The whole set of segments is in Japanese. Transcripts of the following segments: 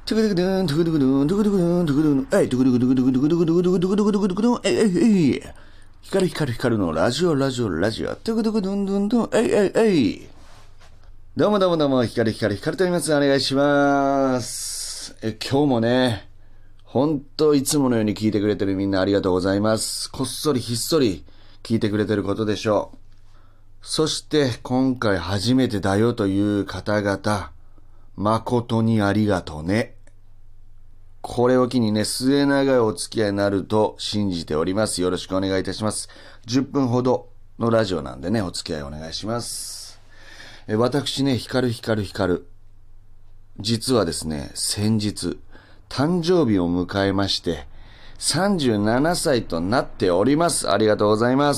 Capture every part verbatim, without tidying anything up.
トゥクトゥクドゥン、トゥクトゥクドゥン、トゥクトゥクドゥン、トゥクトゥクドゥン、えい、トゥクトゥクドゥクドゥクドゥクドゥクドゥクドゥクドゥクドゥクドゥクドゥクドゥクドゥクドゥク、えい、えい、えい。光る光る光るのラジオ、ラジオ、ラジオ、トゥクトゥクドゥンドゥンドゥン、えい、えい、えい。どうもどうもどうも、光る光る光ると言います。お願いします。え、今日もね、ほんといつものように聞いてくれてるみんなありがとうございます。こっそりひっそり聞いてくれてることでしょう。そして今回初めてだよという方々、誠にありがとうね。これを機にね、末長いお付き合いになると信じております。よろしくお願いいたします。じゅっぷんほどのラジオなんでね、お付き合いお願いします。え私ね、光る光る光る。実はですね、先日、誕生日を迎えまして、さんじゅうななさいとなっております。ありがとうございます。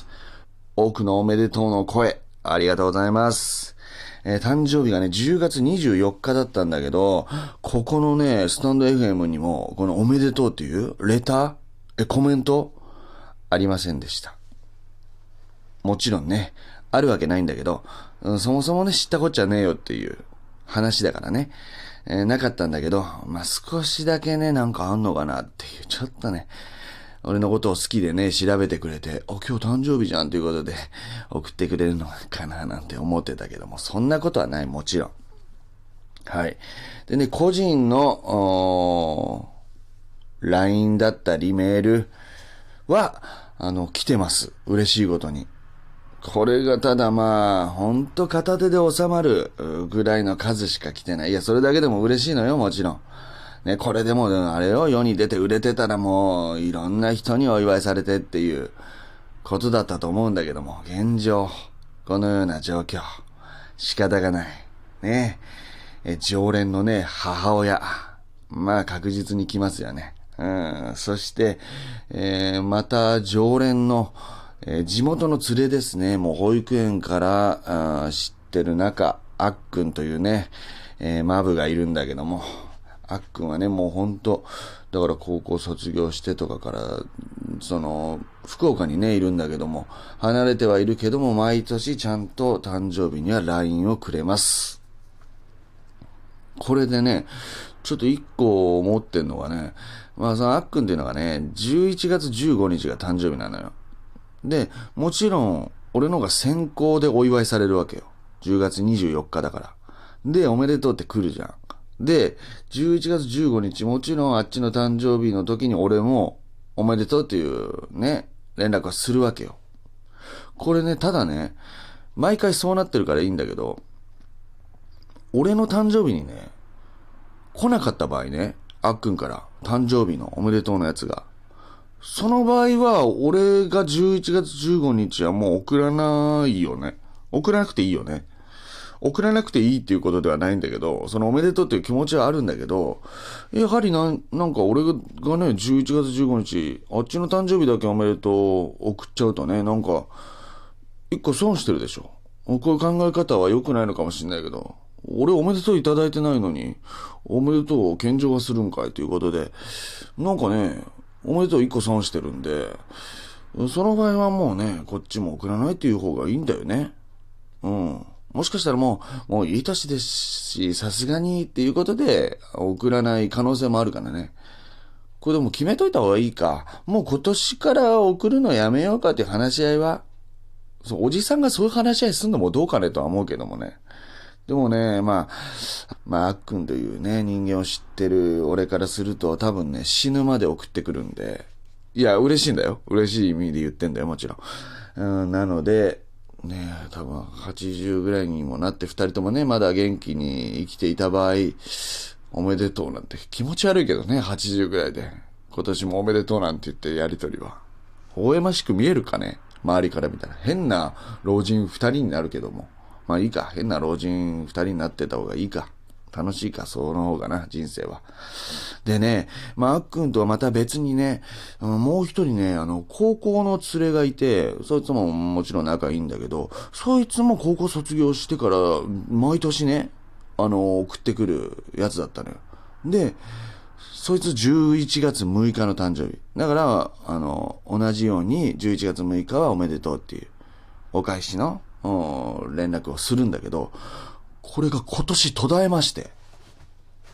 多くのおめでとうの声、ありがとうございます。えー、誕生日がね、じゅうがつにじゅうよっかだったんだけど、ここのね、スタンド エフエム にも、このおめでとうっていうレター、え、コメント、ありませんでした。もちろんね、あるわけないんだけど、うん、そもそもね、知ったこっちゃねえよっていう話だからね、えー、なかったんだけど、まあ、少しだけね、なんかあんのかなっていう、ちょっとね、俺のことを好きでね、調べてくれて、お、今日誕生日じゃんということで、送ってくれるのかななんて思ってたけども、そんなことはない、もちろん。はい。でね、個人の、ライン だったりメールは、あの、来てます。嬉しいことに。これがただまあ、ほんと片手で収まるぐらいの数しか来てない。いや、それだけでも嬉しいのよ、もちろん。ね、これでも、あれを世に出て売れてたらもう、いろんな人にお祝いされてっていうことだったと思うんだけども、現状、このような状況、仕方がない。ね。え、常連のね、母親、まあ確実に来ますよね。うん。そして、えー、また常連の、えー、地元の連れですね。もう保育園からあ知ってる中、あっくんというね、えー、マブがいるんだけども、あっくんはね、もうほんと、だから高校卒業してとかから、その、福岡にね、いるんだけども、離れてはいるけども、毎年ちゃんと誕生日には ライン をくれます。これでね、ちょっと一個思ってんのがね、まあそのあっくんっていうのがね、じゅういちがつじゅうごにちが誕生日なのよ。で、もちろん、俺のが先行でお祝いされるわけよ。じゅうがつにじゅうよっかだから。で、おめでとうって来るじゃん。で、じゅういちがつじゅうごにち、もちろんあっちの誕生日の時に俺もおめでとうっていうね、連絡はするわけよ。これね、ただね、毎回そうなってるからいいんだけど、俺の誕生日にね、来なかった場合ね、あっくんから誕生日のおめでとうのやつが、その場合は俺がじゅういちがつじゅうごにちはもう送らないよね。送らなくていいよね。送らなくていいっていうことではないんだけど、そのおめでとうっていう気持ちはあるんだけど、やはりなん、なんか俺がね、じゅういちがつじゅうごにち、あっちの誕生日だけおめでとう送っちゃうとね、なんか、一個損してるでしょ。こういう考え方は良くないのかもしれないけど、俺おめでとういただいてないのに、おめでとうを献上はするんかいということで、なんかね、おめでとう一個損してるんで、その場合はもうね、こっちも送らないっていう方がいいんだよね。うん。もしかしたらもう、もういい年ですし、さすがにっていうことで、送らない可能性もあるからね。これでも決めといた方がいいか。もう今年から送るのやめようかっていう話し合いは、そう、おじさんがそういう話し合いするのもどうかねとは思うけどもね。でもね、まあ、まあ、あっくんというね、人間を知ってる俺からすると多分ね、死ぬまで送ってくるんで。いや、嬉しいんだよ。嬉しい意味で言ってんだよ、もちろん。うん、なので、ねえ、多分はちじゅうぐらいにもなって二人ともね、まだ元気に生きていた場合、おめでとうなんて気持ち悪いけどね、はちじゅうぐらいで。今年もおめでとうなんて言ってやりとりは。微笑ましく見えるかね、周りから見たら。変な老人二人になるけども。まあいいか、変な老人二人になってた方がいいか。楽しいか、その方がな、人生は。でね、まあ、あっくんとはまた別にね、もう一人ね、あの、高校の連れがいて、そいつももちろん仲いいんだけど、そいつも高校卒業してから、毎年ね、あの、送ってくるやつだったのよ。で、そいつじゅういちがつむいかの誕生日。だから、あの、同じようにじゅういちがつむいかはおめでとうっていう、お返しの、連絡をするんだけど、これが今年途絶えまして、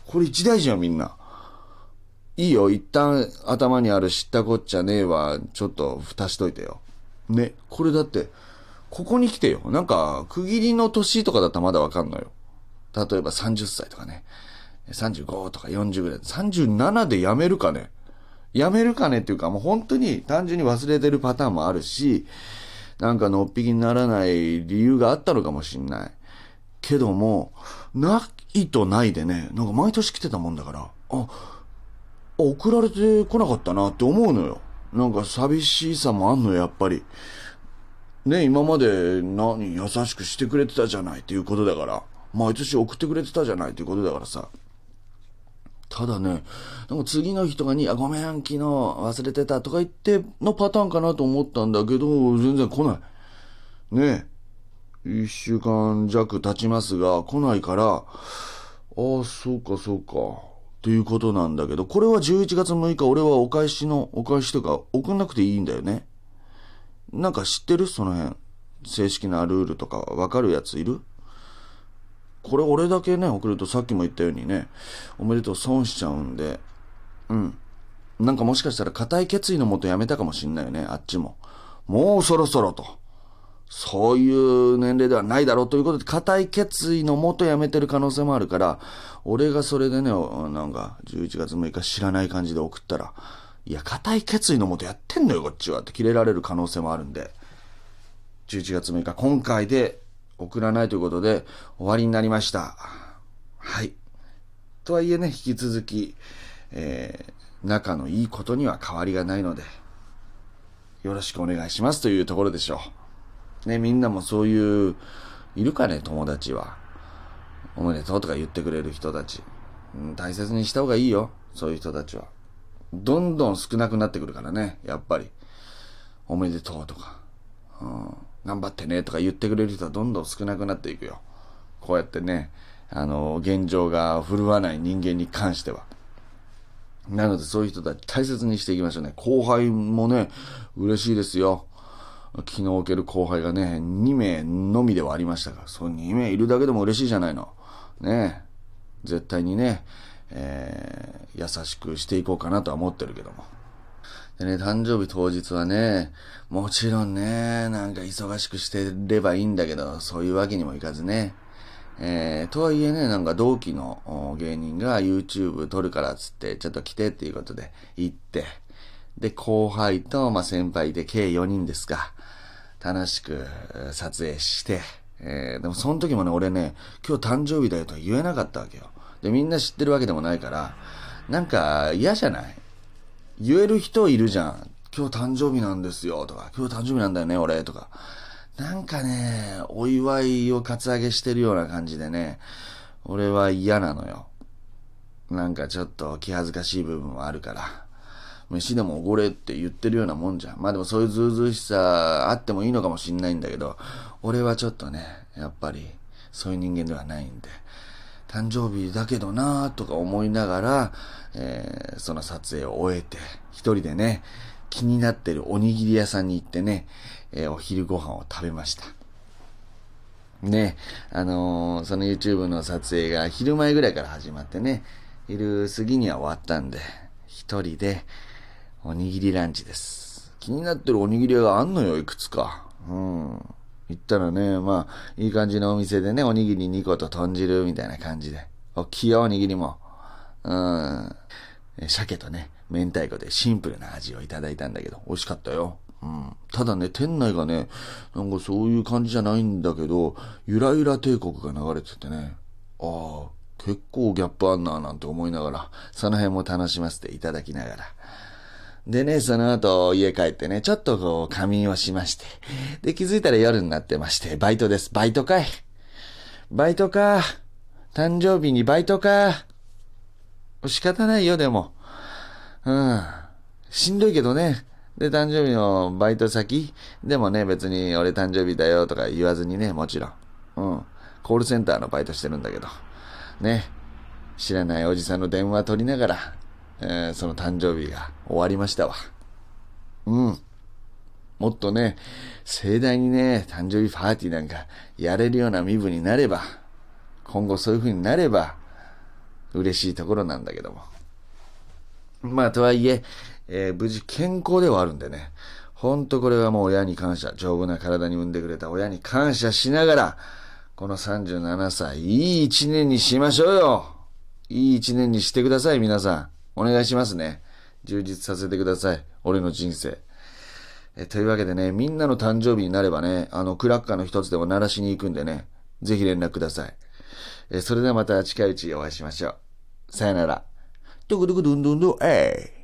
これ一大事よ、みんな。いいよ、一旦頭にある知ったこっちゃねえは、ちょっと蓋しといてよ。ね、これだって、ここに来てよ。なんか、区切りの年とかだったらまだわかんのよ。例えばさんじゅっさいとかね。さんじゅうごとかよんじゅうぐらい。さんじゅうななでやめるかね。やめるかねっていうか、もう本当に単純に忘れてるパターンもあるし、なんかのっぴきにならない理由があったのかもしんない。けども、ないとないでね、なんか毎年来てたもんだから、あ、送られてこなかったなって思うのよ。なんか寂しさもあんのよ、やっぱり。ね、今まで何優しくしてくれてたじゃないっていうことだから。毎年送ってくれてたじゃないっていうことだからさ。ただね、なんか次の日とかに、あ、ごめん、昨日忘れてたとか言ってのパターンかなと思ったんだけど、全然来ない。ねえ。一週間弱経ちますが、来ないから、ああ、そうかそうか。っていうことなんだけど、これはじゅういちがつむいか、俺はお返しの、お返しとか送んなくていいんだよね。なんか知ってる？その辺。正式なルールとかわかるやついる？これ俺だけね、送るとさっきも言ったようにね、おめでとう損しちゃうんで、うん。なんかもしかしたら固い決意のもとやめたかもしんないよね、あっちも。もうそろそろと。そういう年齢ではないだろうということで、固い決意のもとやめてる可能性もあるから、俺がそれでね、なんかじゅういちがつむいか知らない感じで送ったら、いや、固い決意のもとやってんのよ、こっちはってキレられる可能性もあるんで、じゅういちがつむいか今回で送らないということで終わりになりました。はい。とはいえね、引き続き、えー、仲のいいことには変わりがないので、よろしくお願いしますというところでしょう。ね、みんなもそういう、いるかね、友達は。おめでとうとか言ってくれる人たち。うん、大切にした方がいいよ、そういう人たちは。どんどん少なくなってくるからね、やっぱり。おめでとうとか、うん、頑張ってねとか言ってくれる人はどんどん少なくなっていくよ。こうやってね、あの、現状が振るわない人間に関しては。なのでそういう人たち大切にしていきましょうね。後輩もね、嬉しいですよ。気の置ける後輩がね、にめいのみではありましたが、そうにめいいるだけでも嬉しいじゃないの。ねえ。絶対にね、えー、優しくしていこうかなとは思ってるけども。でね、誕生日当日はね、もちろんね、なんか忙しくしてればいいんだけど、そういうわけにもいかずね。えー、とはいえね、なんか同期の芸人が YouTube 撮るからっつって、ちょっと来てっていうことで行って、で、後輩と、まあ、先輩で計よにんですが、楽しく撮影して、えー、でもその時もね、俺ね、今日誕生日だよとは言えなかったわけよ。で、みんな知ってるわけでもないから、なんか嫌じゃない？言える人いるじゃん。今日誕生日なんですよとか、今日誕生日なんだよね、俺とか。なんかね、お祝いをカツアゲしてるような感じでね、俺は嫌なのよ。なんかちょっと気恥ずかしい部分もあるから。飯でもおごれって言ってるようなもんじゃん。まあでもそういうずうずうしさあってもいいのかもしんないんだけど、俺はちょっとね、やっぱりそういう人間ではないんで、誕生日だけどなーとか思いながら、えー、その撮影を終えて、一人でね、気になってるおにぎり屋さんに行ってね、えー、お昼ご飯を食べました。ね、あのー、その YouTube の撮影が昼前ぐらいから始まってね、昼過ぎには終わったんで、一人でおにぎりランチです。気になってるおにぎり屋があんのよ、いくつか。うん。行ったらね、まあ、いい感じのお店でね、おにぎりにこと豚汁みたいな感じで。おっきいよ、おにぎりも。うん。鮭とね、明太子でシンプルな味をいただいたんだけど、美味しかったよ。うん。ただね、店内がね、なんかそういう感じじゃないんだけど、ゆらゆら帝国が流れててね、ああ、結構ギャップあんななんて思いながら、その辺も楽しませていただきながら。でね、その後家帰ってね、ちょっとこう仮眠をしまして。で、気づいたら夜になってまして、バイトです。バイトかい。バイトか。誕生日にバイトか。仕方ないよ、でも。うん。しんどいけどね。で、誕生日のバイト先でもね、別に俺誕生日だよとか言わずにね、もちろん。うん。コールセンターのバイトしてるんだけど。ね。知らないおじさんの電話取りながら、えー、その誕生日が終わりましたわ。うん。もっとね、盛大にね、誕生日パーティーなんかやれるような身分になれば、今後そういう風になれば、 嬉しいところなんだけども。まあ、とはいえ、えー、無事健康ではあるんでね。ほんとこれはもう親に感謝。丈夫な体に産んでくれた親に感謝しながら、このさんじゅうななさい、いい一年にしましょうよ。いい一年にしてください、皆さん。お願いしますね。充実させてください。俺の人生。えというわけでね、みんなの誕生日になればね、あの、クラッカーの一つでも鳴らしに行くんでね、ぜひ連絡ください。えそれではまた近いうちお会いしましょう。さよなら。ドゥクドゥクドゥンドゥンドゥ、えい。